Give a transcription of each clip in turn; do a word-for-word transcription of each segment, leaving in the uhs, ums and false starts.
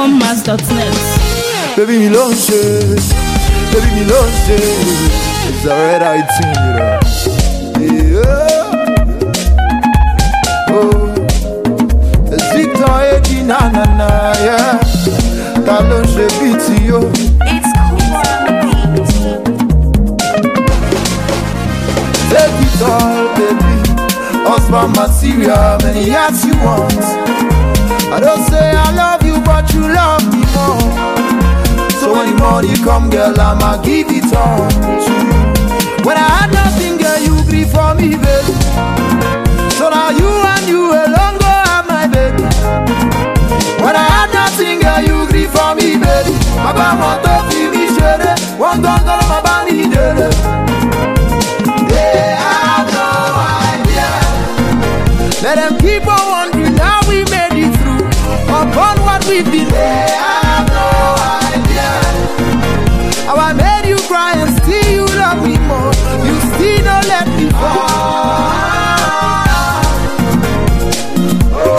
phone mass dot net. Baby, me launch it. Baby, me launch it. It's alright, I think, you know. Yeah. Oh, it's Victor eighteen, na na na, yeah. That launch it, beat you. It's cool on the beat. Take it all, baby. Husband material, many years you want. I don't say I love you, but you love me more. So when the money come, girl, I'ma give it all to you. When I had nothing, girl, you grieve for me, baby. So now you and you alone go have my baby. When I had nothing, girl, you grieve for me, baby. My bad want to feel me share. One gun, gun, my body, baby. They have no idea. Let them keep on wondering how we made it through. Upon what we've been, they have no idea. How I made you cry and still you love me more. You still don't let me fall. Oh, oh,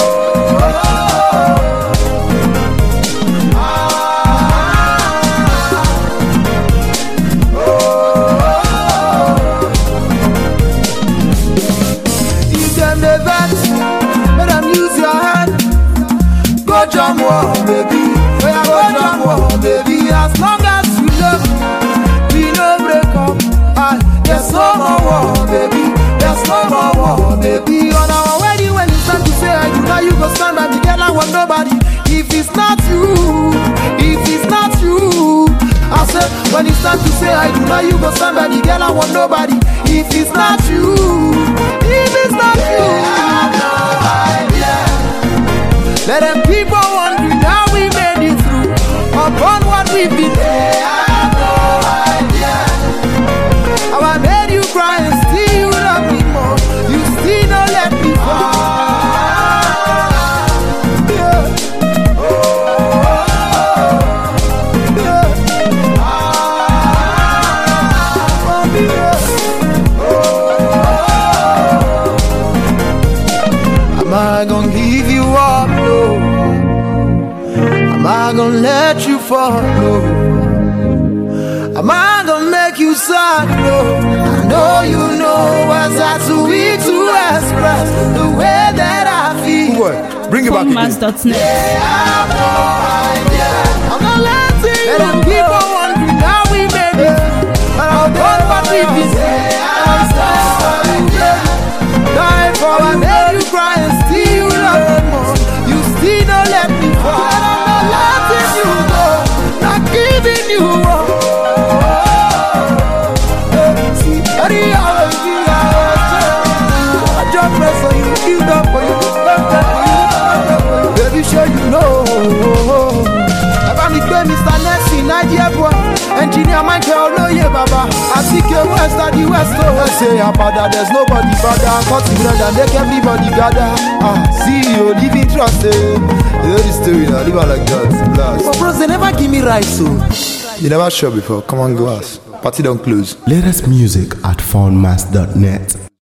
oh, oh. If them the vex, let them use your head. Go jam war, baby. Go jam war, baby. As long as you love me, we no break up. Ah, there's no more war, baby. There's no more war, baby. On our wedding, when it's time to say I do, now you go stand by me, girl. I want nobody. If it's not you, if it's not you, I said when it's time to say I do, now you go stand by me, girl. I want nobody. If it's not you, if it's not you, I have no idea. Let them keep on wondering how we made it through. Upon what we've been, they have no idea. How I made you cry and still you love me more. You still don't let me fall. Yeah. Oh, yeah. Oh, yeah. Oh, am I gonna give you up? No. Am I gonna let you fall? No. Am I gonna make you sad? No. I know you know what's that to me to express the way that I feel. Boy, bring it back phone mass dot net. I have no idea. I'm not letting you. Let them keep on wondering how we made it. But I'll do what we did. I'm sorry. Die for I made you cry and still you love me more. You still don't let me fall. You go, not giving you up. See, I just press for you, give up for you, love that for you, baby, sure you know. Ever me play Mister Nessie, Nigeria boy, engineer Michael, no yeah, Baba. I think you west at the west, oh, I say about that, there's nobody better. Cut together and make everybody gather. Ah, see you living trust, eh? You know the story now, live like that, blast. But bros, they never give me right, so you never show before, come on, go ask. Party don't close. Latest music at phone mass dot net.